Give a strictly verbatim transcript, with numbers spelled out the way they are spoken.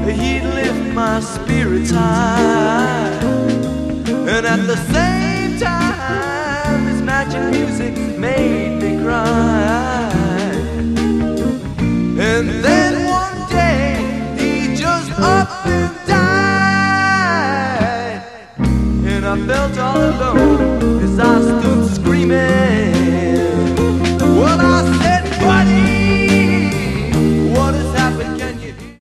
he'd lift my spirits high. And at the same time, his magic music made